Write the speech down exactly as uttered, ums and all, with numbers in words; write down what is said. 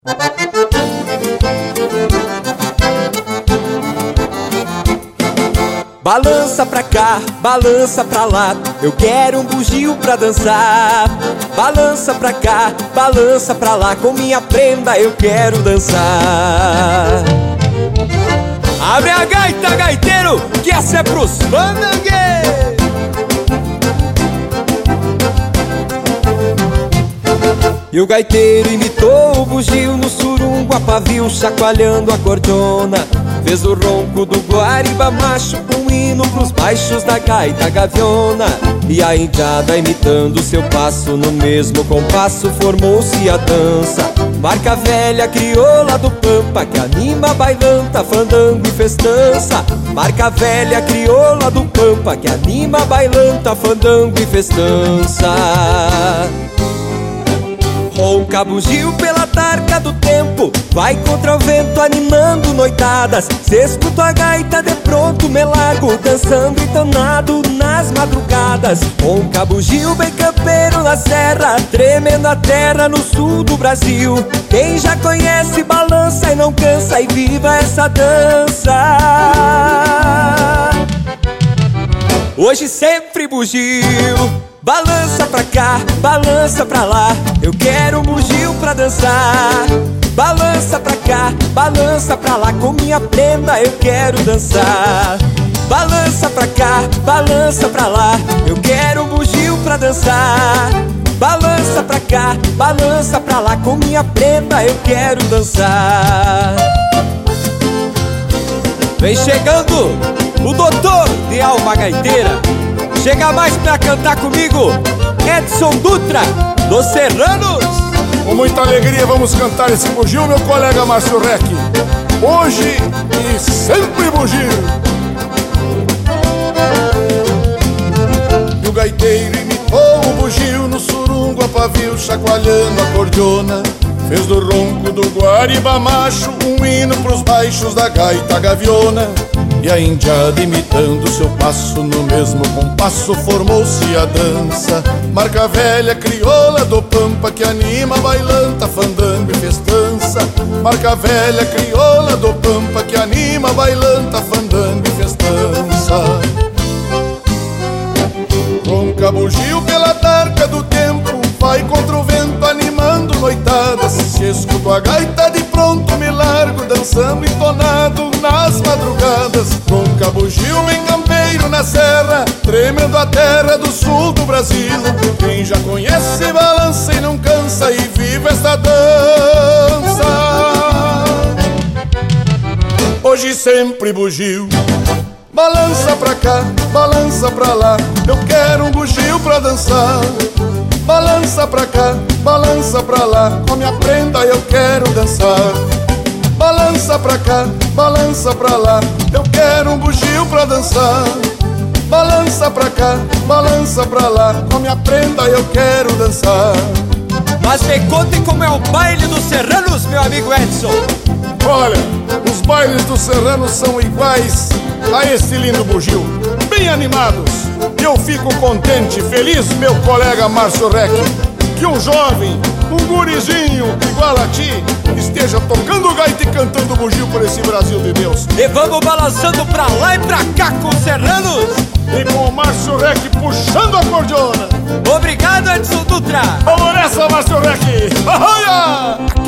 Balança pra cá, balança pra lá, eu quero um bugio pra dançar. Balança pra cá, balança pra lá, com minha prenda eu quero dançar. Abre a gaita, gaiteiro, que essa é pros bandangueiros. E o gaiteiro imitou o bugio no surungo, a pavio chacoalhando a cordona. Fez o ronco do guariba macho, um hino pros baixos da gaita gaviona. E a indiada imitando seu passo, no mesmo compasso formou-se a dança. Marca velha crioula do pampa, que anima bailanta, fandango e festança. Marca velha crioula do pampa, que anima bailanta, fandango e festança. Ronca bugio pela tarca do tempo, vai contra o vento animando noitadas. Cê escuta a gaita de pronto me largo, dançando entonado nas madrugadas. Ronca bugio bem campeiro na serra, tremendo a terra no sul do Brasil. Quem já conhece balança e não cansa, e viva essa dança. Hoje sempre bugio. Balança pra cá, balança pra lá, eu quero um bugio pra dançar. Balança pra cá, balança pra lá, com minha prenda eu quero dançar. Balança pra cá, balança pra lá, eu quero um bugio pra dançar. Balança pra cá, balança pra lá, com minha prenda eu quero dançar. Vem chegando o doutor de alma gaiteira. Chega mais pra cantar comigo, Edson Dutra, dos Serranos. Com muita alegria vamos cantar esse bugio, meu colega Márcio Rec. Hoje e sempre bugio. E o gaiteiro imitou o bugio no surungo, a pavio chacoalhando a cordiona. Fez do ronco do guariba macho um hino pros baixos da gaita gaviona. E a indiada imitando seu passo, no mesmo compasso formou-se a dança. Marca velha crioula do pampa, que anima bailanta, fandango e festança. Marca velha crioula do pampa, que anima bailanta, fandango e festança. Ronca bugio pela tarca do tempo, vai contra o vento animando noitadas. Se escuto a gaita de pronto me largo, dançando entonado nas madrugadas. Ronca bugio bem campeiro na serra, tremendo a terra do sul do Brasil. Quem já conhece balança e não cansa, e viva esta dança. Hoje sempre bugio. Balança pra cá, balança pra lá, eu quero um bugio pra dançar. Balança pra cá, balança pra lá, com minha prenda eu quero dançar. Balança pra cá, balança pra lá, eu quero um bugio pra dançar. Balança pra cá, balança pra lá, com minha prenda eu quero dançar. Mas me contem como é o baile dos Serranos, meu amigo Edson. Olha, os bailes dos Serranos são iguais a esse lindo bugio, bem animados. E eu fico contente, feliz, meu colega Márcio Rec, que um jovem, um gurizinho igual a ti, esteja tocando gaita e cantando bugio por esse Brasil de Deus. E vamos balançando pra lá e pra cá com os Serranos. E com o Márcio Rec puxando a cordiona. Obrigado, Edson Dutra. Vamos nessa, Márcio Rec.